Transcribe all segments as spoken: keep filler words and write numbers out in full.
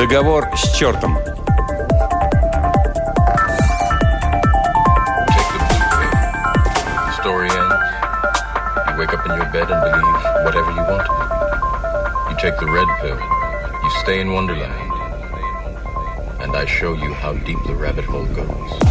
Договор с чертом. Take the red pill, you stay in Wonderland, and I show you how deep the rabbit hole goes.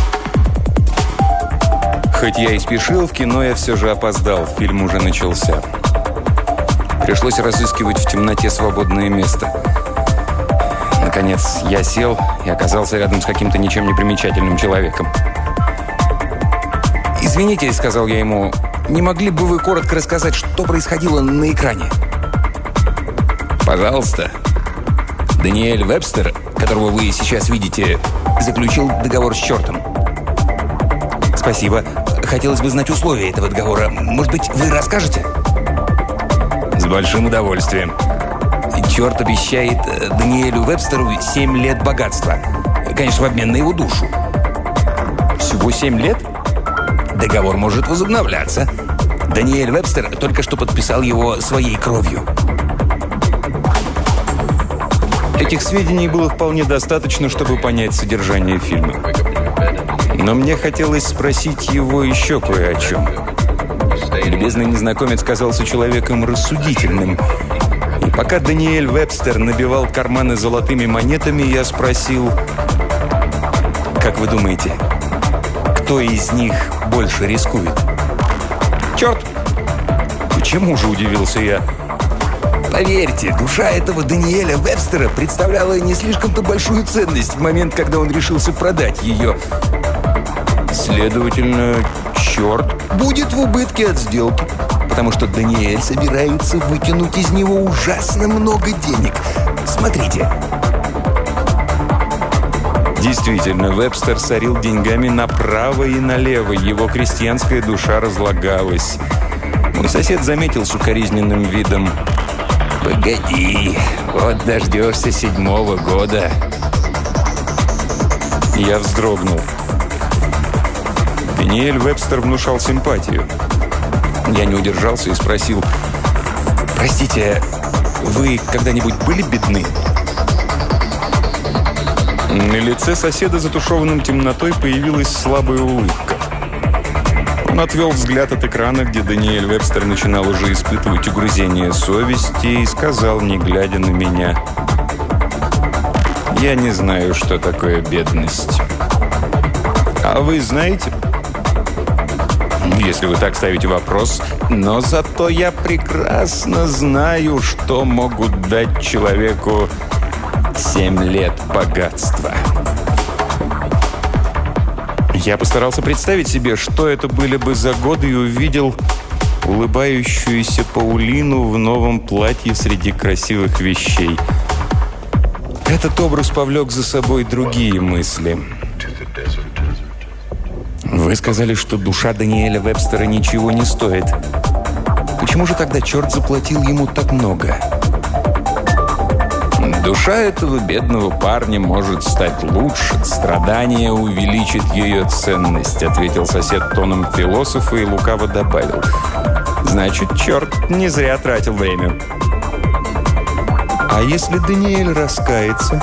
Хоть я и спешил, в кино я все же опоздал, фильм уже начался. Пришлось разыскивать в темноте свободное место. Наконец, я сел и оказался рядом с каким-то ничем не примечательным человеком. «Извините», — сказал я ему, — «не могли бы вы коротко рассказать, что происходило на экране?» «Пожалуйста. Даниэль Вебстер, которого вы сейчас видите, заключил договор с чертом». «Спасибо. Хотелось бы знать условия этого договора. Может быть, вы расскажете?» «С большим удовольствием. Черт обещает Даниэлю Вебстеру семь лет богатства. Конечно, в обмен на его душу». «Всего семь лет? Договор может возобновляться. Даниэль Вебстер только что подписал его своей кровью». Этих сведений было вполне достаточно, чтобы понять содержание фильма. Но мне хотелось спросить его еще кое о чем. Любезный незнакомец казался человеком рассудительным. И пока Даниэль Вебстер набивал карманы золотыми монетами, я спросил: «Как вы думаете, кто из них больше рискует?» «Черт!» «Почему же?» – удивился я. «Поверьте, душа этого Даниэля Вебстера представляла не слишком-то большую ценность в момент, когда он решился продать ее. Следовательно, черт будет в убытке от сделки, потому что Даниэль собирается вытянуть из него ужасно много денег. Смотрите». Действительно, Вебстер сорил деньгами направо и налево. Его крестьянская душа разлагалась. Мой сосед заметил с укоризненным видом: «Погоди, вот дождешься седьмого года». Я вздрогнул. Даниэль Вебстер внушал симпатию. Я не удержался и спросил: «Простите, вы когда-нибудь были бедны?» На лице соседа, затушеванным темнотой, появилась слабая улыбка. Он отвел взгляд от экрана, где Даниэль Вебстер начинал уже испытывать угрызение совести, и сказал, не глядя на меня: «Я не знаю, что такое бедность». «А вы знаете?» «Если вы так ставите вопрос. Но зато я прекрасно знаю, что могут дать человеку семь лет богатства». Я постарался представить себе, что это были бы за годы, и увидел улыбающуюся Паулину в новом платье среди красивых вещей. Этот образ повлек за собой другие мысли. «Вы сказали, что душа Даниэля Вебстера ничего не стоит. Почему же тогда черт заплатил ему так много?» «Душа этого бедного парня может стать лучше. Страдание увеличит ее ценность», — ответил сосед тоном философа и лукаво добавил: «Значит, черт не зря тратил время». «А если Даниэль раскается?»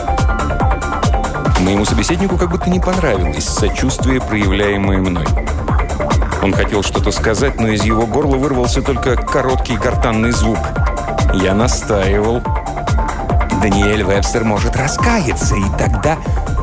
Моему собеседнику как будто не понравилось сочувствие, проявляемое мной. Он хотел что-то сказать, но из его горла вырвался только короткий гортанный звук. Я настаивал. «Даниэль Вебстер может раскаяться, и тогда...»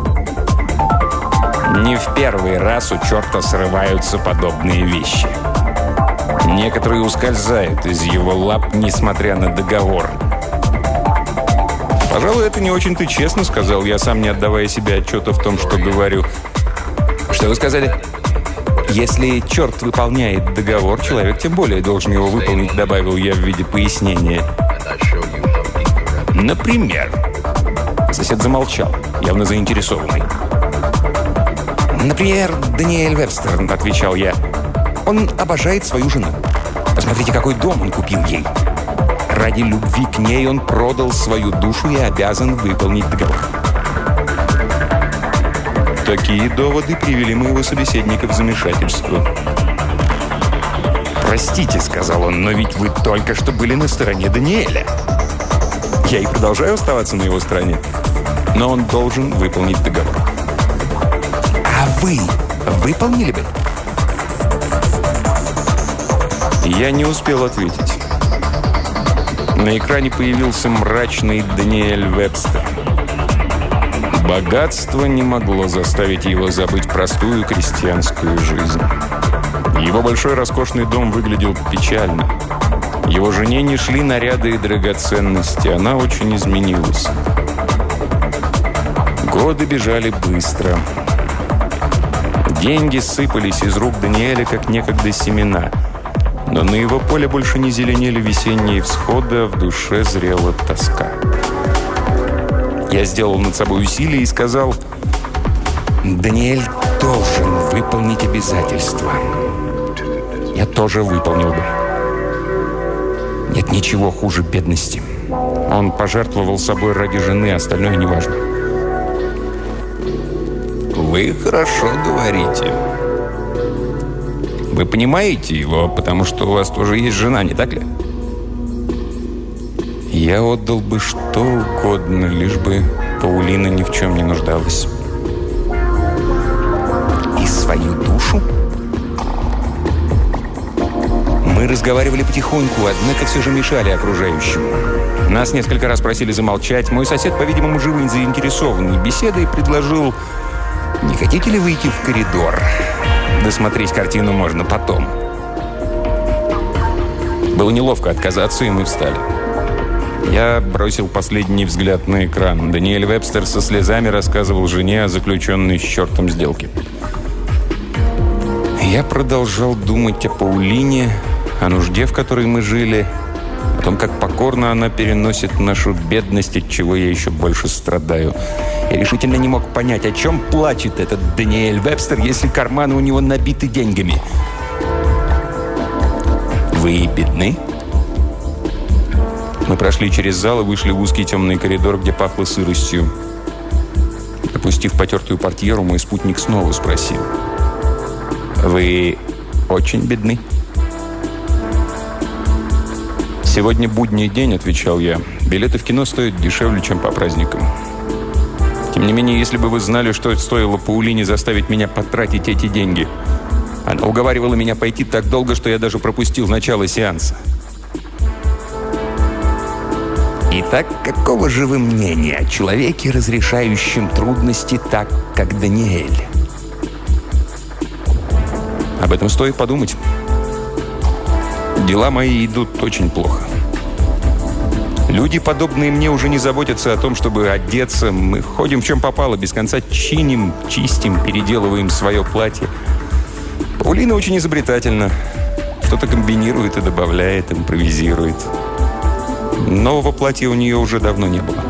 Не в первый раз у черта срываются подобные вещи. Некоторые ускользают из его лап, несмотря на договор. «Пожалуй, это не очень-то честно», — сказал я, сам не отдавая себе отчета в том, что говорю. «Что вы сказали?» «Если черт выполняет договор, человек тем более должен его выполнить», — добавил я в виде пояснения. «Например?» Сосед замолчал, явно заинтересованный. «Например, Даниэль Вебстер», — отвечал я. «Он обожает свою жену. Посмотрите, какой дом он купил ей. Ради любви к ней он продал свою душу и обязан выполнить договор». Такие доводы привели моего собеседника в замешательство. «Простите», — сказал он, — «но ведь вы только что были на стороне Даниэля». Я и продолжаю оставаться на его стороне. Но он должен выполнить договор. А вы выполнили бы? Я не успел ответить. На экране появился мрачный Даниэль Вебстер. Богатство не могло заставить его забыть простую крестьянскую жизнь. Его большой роскошный дом выглядел печально. Его жене не шли наряды и драгоценности. Она очень изменилась. Годы бежали быстро. Деньги сыпались из рук Даниэля, как некогда семена. Но на его поле больше не зеленели весенние всходы, а в душе зрела тоска. Я сделал над собой усилие и сказал: «Даниэль должен выполнить обязательства». Я тоже выполнил бы. Нет ничего хуже бедности. Он пожертвовал собой ради жены, остальное неважно. Вы хорошо говорите. Вы понимаете его, потому что у вас тоже есть жена, не так ли? Я отдал бы что угодно, лишь бы Паулина ни в чем не нуждалась. И свою душу? Мы разговаривали потихоньку, однако все же мешали окружающим. Нас несколько раз просили замолчать. Мой сосед, по-видимому, живо заинтересованный беседой, предложил: «Не хотите ли выйти в коридор? Досмотреть картину можно потом». Было неловко отказаться, и мы встали. Я бросил последний взгляд на экран. Даниэль Вебстер со слезами рассказывал жене о заключенной с чертом сделке. Я продолжал думать о Паулине, о нужде, в которой мы жили, о том, как покорно она переносит нашу бедность, от чего я еще больше страдаю. Я решительно не мог понять, о чем плачет этот Даниэль Вебстер, если карманы у него набиты деньгами. «Вы бедны?» Мы прошли через зал и вышли в узкий темный коридор, где пахло сыростью. Опустив потертую портьеру, мой спутник снова спросил: «Вы очень бедны?» «Сегодня будний день», — отвечал я. «Билеты в кино стоят дешевле, чем по праздникам. Тем не менее, если бы вы знали, что это стоило Паулине заставить меня потратить эти деньги. Она уговаривала меня пойти так долго, что я даже пропустил начало сеанса». «Итак, какого же вы мнения о человеке, разрешающем трудности так, как Даниэль?» «Об этом стоит подумать. Дела мои идут очень плохо. Люди, подобные мне, уже не заботятся о том, чтобы одеться. Мы ходим в чем попало, без конца чиним, чистим, переделываем свое платье. Паулина очень изобретательна. Что-то комбинирует и добавляет, импровизирует. Нового платья у нее уже давно не было.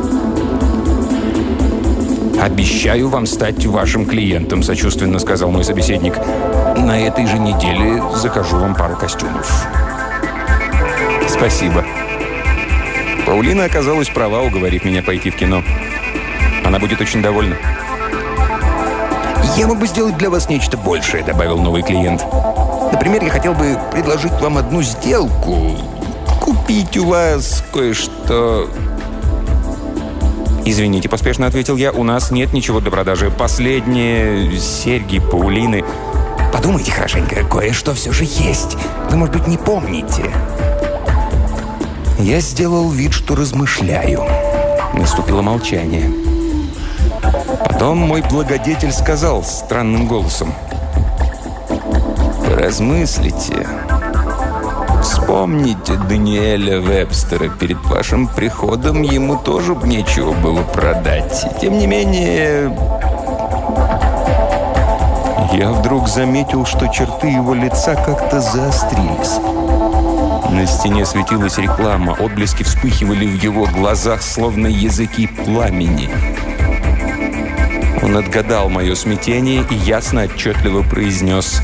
«Обещаю вам стать вашим клиентом», — сочувственно сказал мой собеседник. «На этой же неделе закажу вам пару костюмов». «Спасибо». Паулина оказалась права, уговорив меня пойти в кино. Она будет очень довольна. «Я мог бы сделать для вас нечто большее», — добавил новый клиент. «Например, я хотел бы предложить вам одну сделку. Купить у вас кое-что...» «Извините», — поспешно ответил я, — «у нас нет ничего для продажи. Последние серьги Паулины...» «Подумайте хорошенько, кое-что все же есть. Вы, может быть, не помните». Я сделал вид, что размышляю. Наступило молчание. Потом мой благодетель сказал странным голосом: «Поразмыслите. Вспомните Даниэля Вебстера. Перед вашим приходом ему тоже нечего было продать. И тем не менее...» Я вдруг заметил, что черты его лица как-то заострились. На стене светилась реклама, отблески вспыхивали в его глазах, словно языки пламени. Он отгадал мое смятение и ясно, отчетливо произнес: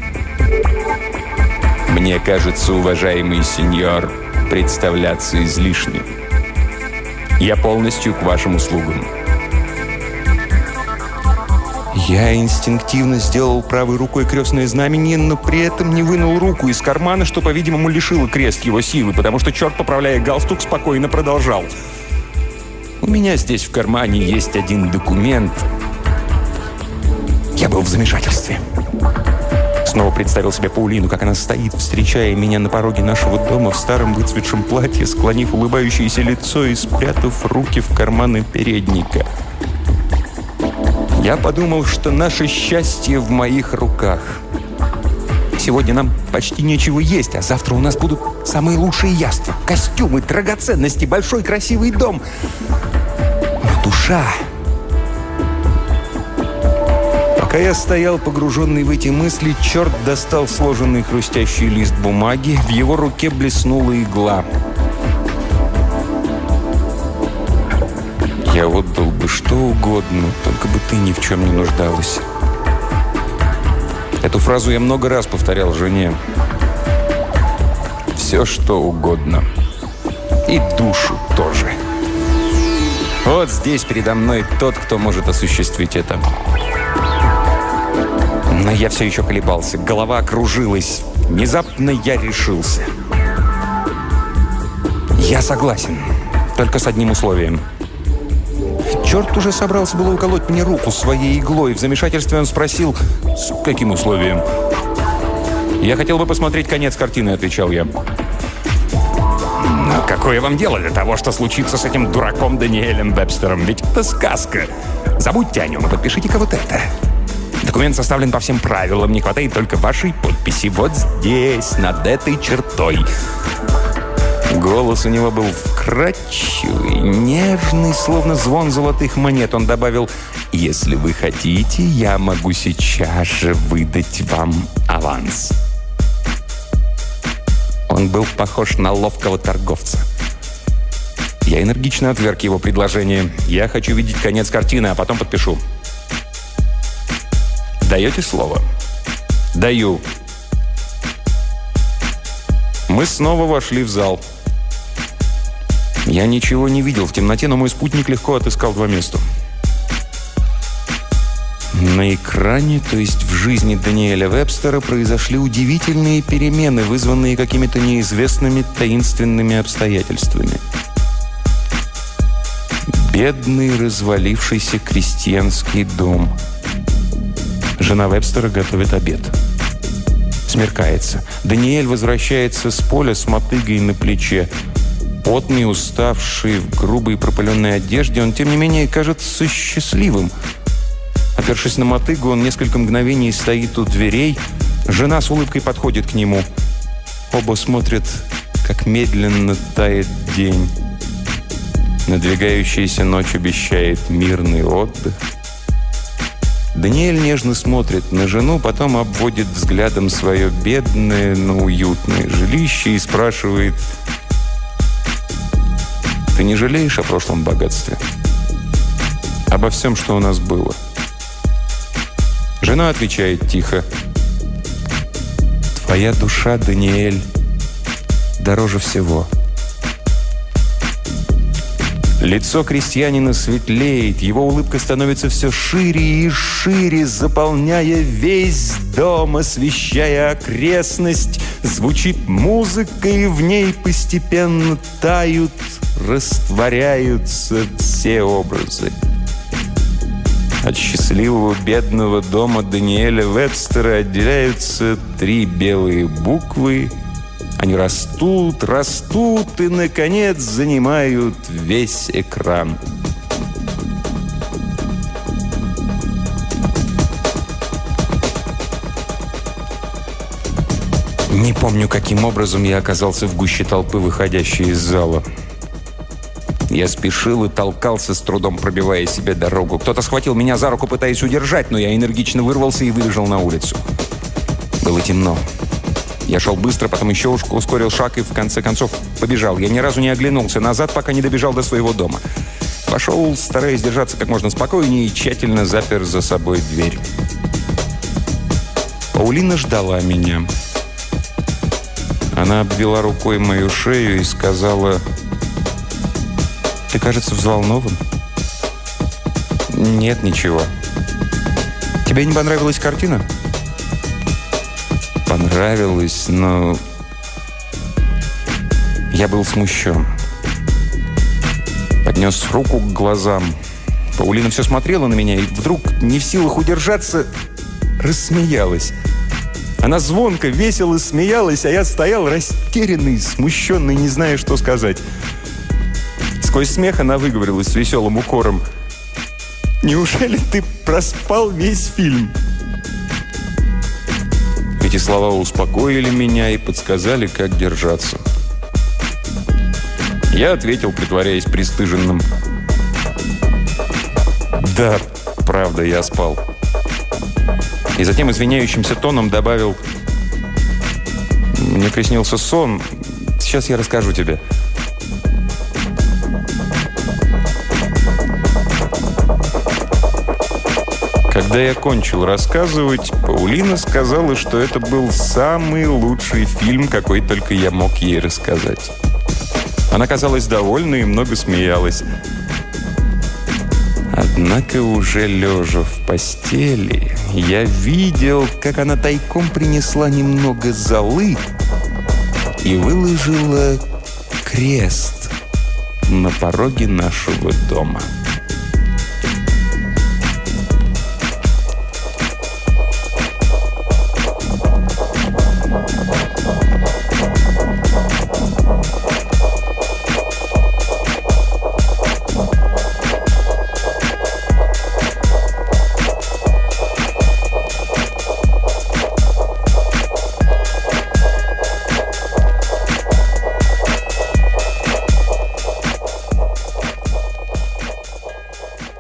«Мне кажется, уважаемый сеньор, представляться излишне. Я полностью к вашим услугам». Я инстинктивно сделал правой рукой крестное знамение, но при этом не вынул руку из кармана, что, по-видимому, лишило крест его силы, потому что черт, поправляя галстук, спокойно продолжал. «У меня здесь в кармане есть один документ». Я был в замешательстве. Снова представил себе Паулину, как она стоит, встречая меня на пороге нашего дома в старом выцветшем платье, склонив улыбающееся лицо и спрятав руки в карманы передника. Я подумал, что наше счастье в моих руках. Сегодня нам почти нечего есть, а завтра у нас будут самые лучшие яства, костюмы, драгоценности, большой красивый дом. Но душа... Пока я стоял, погруженный в эти мысли, черт достал сложенный хрустящий лист бумаги. В его руке блеснула игла. Я отдал бы что угодно, только бы ты ни в чем не нуждалась. Эту фразу я много раз повторял жене. Все, что угодно. И душу тоже. Вот здесь передо мной тот, кто может осуществить это. Но я все еще колебался. Голова кружилась. Внезапно я решился. Я согласен. Только с одним условием. Черт уже собрался было уколоть мне руку своей иглой. В замешательстве он спросил, с каким условием? «Я хотел бы посмотреть конец картины», — отвечал я. «Но какое вам дело до того, что случится с этим дураком Даниэлем Вебстером? Ведь это сказка. Забудьте о нем и подпишите-ка вот это. Документ составлен по всем правилам. Не хватает только вашей подписи. Вот здесь, над этой чертой». Голос у него был вкрадчивый, нежный, словно звон золотых монет. Он добавил: «Если вы хотите, я могу сейчас же выдать вам аванс». Он был похож на ловкого торговца. Я энергично отверг его предложение. «Я хочу видеть конец картины, а потом подпишу». «Даете слово?» «Даю». Мы снова вошли в зал. Я ничего не видел в темноте, но мой спутник легко отыскал два места. На экране, то есть в жизни Даниэля Вебстера, произошли удивительные перемены, вызванные какими-то неизвестными таинственными обстоятельствами. Бедный развалившийся крестьянский дом. Жена Вебстера готовит обед. Смеркается. Даниэль возвращается с поля с мотыгой на плече. Потный, уставший, в грубой пропыленной одежде, он, тем не менее, кажется счастливым. Опершись на мотыгу, он несколько мгновений стоит у дверей. Жена с улыбкой подходит к нему. Оба смотрят, как медленно тает день. Надвигающаяся ночь обещает мирный отдых. Даниэль нежно смотрит на жену, потом обводит взглядом свое бедное, но уютное жилище и спрашивает: «Ты не жалеешь о прошлом богатстве? Обо всем, что у нас было?» Жена отвечает тихо: «Твоя душа, Даниэль, дороже всего». Лицо крестьянина светлеет, его улыбка становится все шире и шире, заполняя весь дом, освещая окрестность. Звучит музыка, и в ней постепенно тают, растворяются все образы. От счастливого бедного дома Даниэля Вебстера отделяются три белые буквы. Они растут, растут и, наконец, занимают весь экран. Не помню, каким образом я оказался в гуще толпы, выходящей из зала. Я спешил и толкался, с трудом пробивая себе дорогу. Кто-то схватил меня за руку, пытаясь удержать, но я энергично вырвался и выбежал на улицу. Было темно. Я шел быстро, потом еще ускорил шаг и, в конце концов, побежал. Я ни разу не оглянулся назад, пока не добежал до своего дома. Пошел, стараясь держаться как можно спокойнее, и тщательно запер за собой дверь. Паулина ждала меня. Она обвела рукой мою шею и сказала: «Ты, кажется, взволнован?» «Нет, ничего». Тебе не понравилась картина? Понравилось, но... Я был смущен. Поднес руку к глазам. Паулина все смотрела на меня и вдруг, не в силах удержаться, рассмеялась. Она звонко, весело смеялась, а я стоял растерянный, смущенный, не зная, что сказать. Сквозь смех она выговорила с веселым укором: «Неужели ты проспал весь фильм?» Эти слова успокоили меня и подсказали, как держаться. Я ответил, притворяясь пристыженным: «Да, правда, я спал». И затем извиняющимся тоном добавил: «Мне приснился сон. Сейчас я расскажу тебе». Когда я кончил рассказывать, Паулина сказала, что это был самый лучший фильм, какой только я мог ей рассказать. Она казалась довольной и много смеялась. Однако уже лежа в постели, я видел, как она тайком принесла немного золы и выложила крест на пороге нашего дома.